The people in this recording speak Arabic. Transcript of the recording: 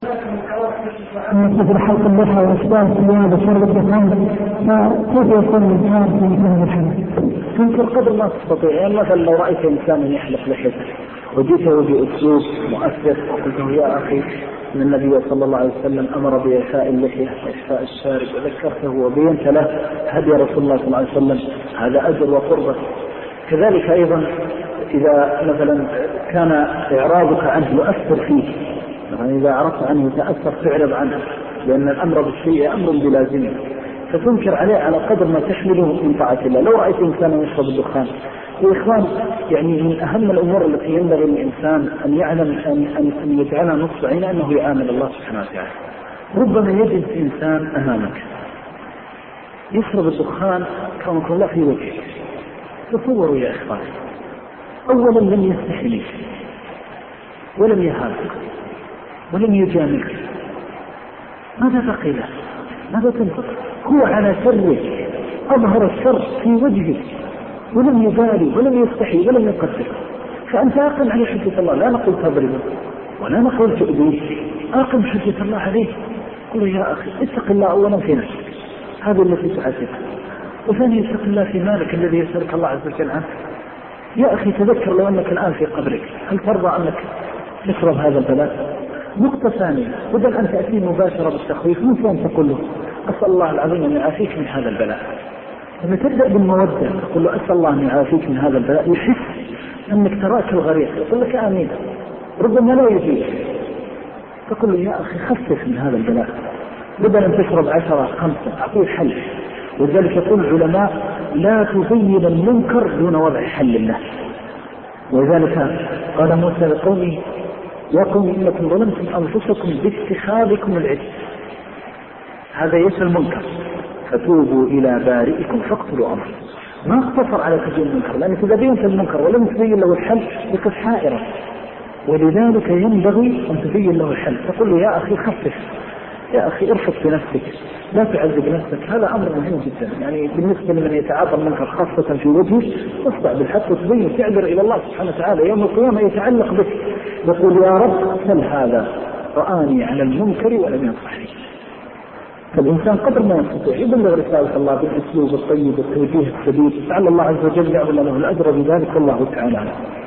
مثل حلق اللحى وإشباه الثياب وشرب الدخان، فكيف يكون الإنسان في هذا الحالة؟ تنكر قدر ما تستطيع. يعني مثلا لو رأيت إنسان يحلق لحيته وجئته بأسلوب مؤثر وقلت له يا أخي أن النبي صلى الله عليه وسلم أمر بإعفاء اللحية وإعفاء الشارب، وذكرته وبينت له هدي رسول الله صلى الله عليه وسلم، هذا أجر وقربة. كذلك أيضا إذا مثلا كان إعراضك عنه يؤثر فيه، يعني إذا أعرضت عنه تأثر تعرض عنه، لأن الأمر بالشيء أمر بلازمه، فتنكر عليه على قدر ما تحمله من طاعة الله. لو رأيت إنسانا يشرب الدخان، وإخوان يعني من أهم الأمور التي ينبغي للإنسان أن يعلم أن يجعلها نصب عينه أنه يعامل الله سبحانه وتعالى. ربما يجد إنسان أمامك يشرب الدخان كما الله في وجهه، تصوروا يا إخوان، أولا لم يستحي منك ولم يهابك ولم يجاملك، ماذا بقي له؟ ماذا تنفق؟ هو على سره أظهر الشر في وجهه ولم يبالي ولم يستحي ولم يقدر، فأنت أقم عليه حجة الله. لا نقول تضربه ولا نقول تؤذيه، أقم حجة الله عليه. قل يا أخي اتق الله أولا في نفسك، هذا التي تعاتبك، وثانيا اتق الله في مالك الذي يسألك الله عز وجل عنه. يا أخي تذكر لو أنك الآن في قبرك، هل ترضى أنك تشرب هذا البلاء؟ نقطة ثانية، بدل أن تأتي مباشرة بالتخويف مثل أن تقول له أسأل الله العظيم أن يعافيك من هذا البلاء. لما تبدأ بالمودة تقول له أسأل الله أن يعافيك من هذا البلاء، يحس أنك تراك الغريق، يقول لك آمين، ربما لا يجيك، تقول له يا أخي خفف من هذا البلاء، بدل أن تشرب 10 5 أعطيه حل. ولذلك يقول العلماء لا تزين المنكر دون وضع حل له. ولذلك قال موسى لقومه يا قوم إنكم ظلمتم أنفسكم باتخاذكم العجل، هذا يسأل المنكر، فتوبوا إلى بارئكم فاقتلوا أمركم. ما اقتصر على تبيين المنكر، لأنك إذا بينت المنكر ولم تبين له الحل يقف حائرا، ولذلك ينبغي أن تبين له الحل. تقول له يا أخي خفف، يا أخي ارفق بنفسك، لا تعذب نفسك. هذا أمر مهم جدا، يعني بالنسبة لمن يتعاطى المنكر خاصة في وجهه، تصدع بالحق وتبين تعذر إلى الله سبحانه وتعالى يوم القيامة، يتعلق بك، يقول يا رب سل هذا رآني على المنكر ولم ينصحني. فالإنسان قدر ما يستطيع يبلغ رسالة الله بالأسلوب الطيب والتوجيه السديد، لعل الله عز وجل يعمل له الأجر بذلك، والله تعالى.